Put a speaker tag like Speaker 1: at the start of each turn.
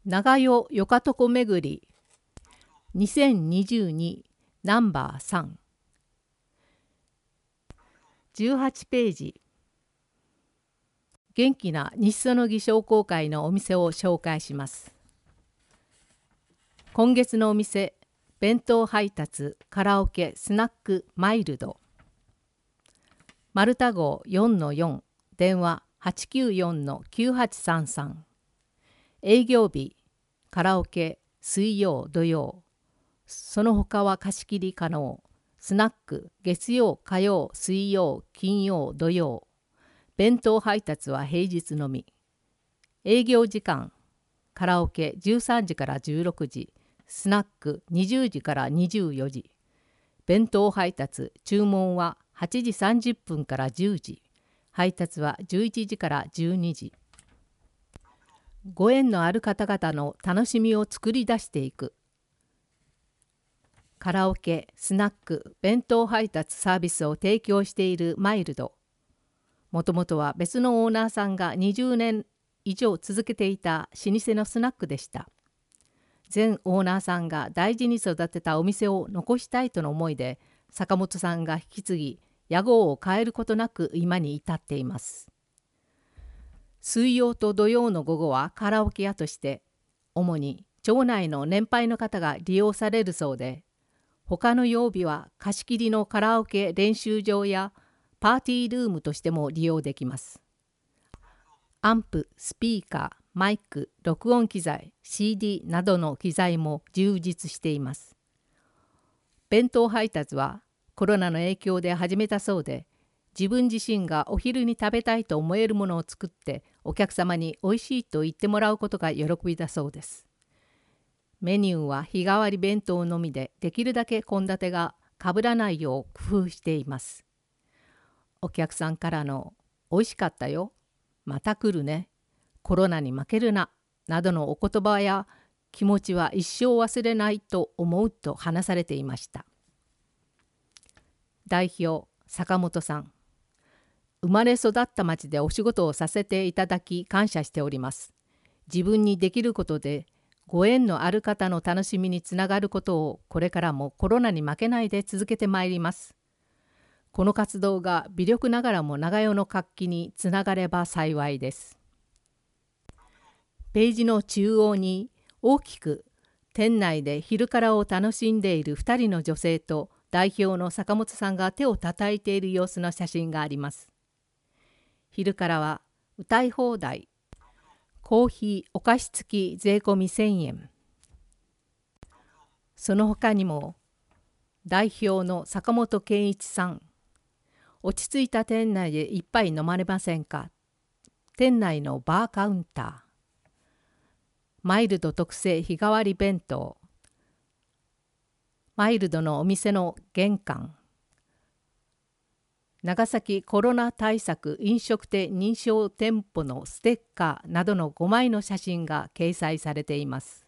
Speaker 1: 長代よかとこめぐり2022ナンバー3 18ページ。元気な日そぎ商工会のお店を紹介します。今月のお店、弁当配達、カラオケ、スナック、マイルド。丸太号 4-4、電話 894-9833。営業日、カラオケ、水曜、土曜。その他は貸し切り可能。スナック、月曜、火曜、水曜、金曜、土曜。弁当配達は平日のみ。営業時間、カラオケ13時から16時。スナック20時から24時。弁当配達、注文は8時30分から10時。配達は11時から12時。ご縁のある方々の楽しみを作り出していく。カラオケ、スナック、弁当配達サービスを提供しているマイルド。もともとは別のオーナーさんが20年以上続けていた老舗のスナックでした。前オーナーさんが大事に育てたお店を残したいとの思いで、坂本さんが引き継ぎ、屋号を変えることなく今に至っています。水曜と土曜の午後はカラオケ屋として、主に町内の年配の方が利用されるそうで、他の曜日は貸し切りのカラオケ練習場やパーティールームとしても利用できます。アンプ、スピーカー、マイク、録音機材、CD などの機材も充実しています。弁当配達はコロナの影響で始めたそうで、自分自身がお昼に食べたいと思えるものを作ってお客様においしいと言ってもらうことが喜びだそうです。メニューは日替わり弁当のみで、できるだけ献立がかぶらないよう工夫しています。お客さんからのおいしかったよ、また来るね、コロナに負けるな、などのお言葉や気持ちは一生忘れないと思うと話されていました。代表、坂本さん。生まれ育った町でお仕事をさせていただき感謝しております。自分にできることでご縁のある方の楽しみにつながることをこれからもコロナに負けないで続けてまいります。この活動が微力ながらも長代の活気につながれば幸いです。ページの中央に大きく店内で昼からを楽しんでいる2人の女性と代表の坂本さんが手をたたいている様子の写真があります。昼からは歌い放題、コーヒーお菓子付き税込み1000円。その他にも代表の坂本健一さん、落ち着いた店内で一杯飲まれませんか。店内のバーカウンター。マイルド特製日替わり弁当。マイルドのお店の玄関。長崎コロナ対策飲食店認証店舗のステッカーなどの5枚の写真が掲載されています。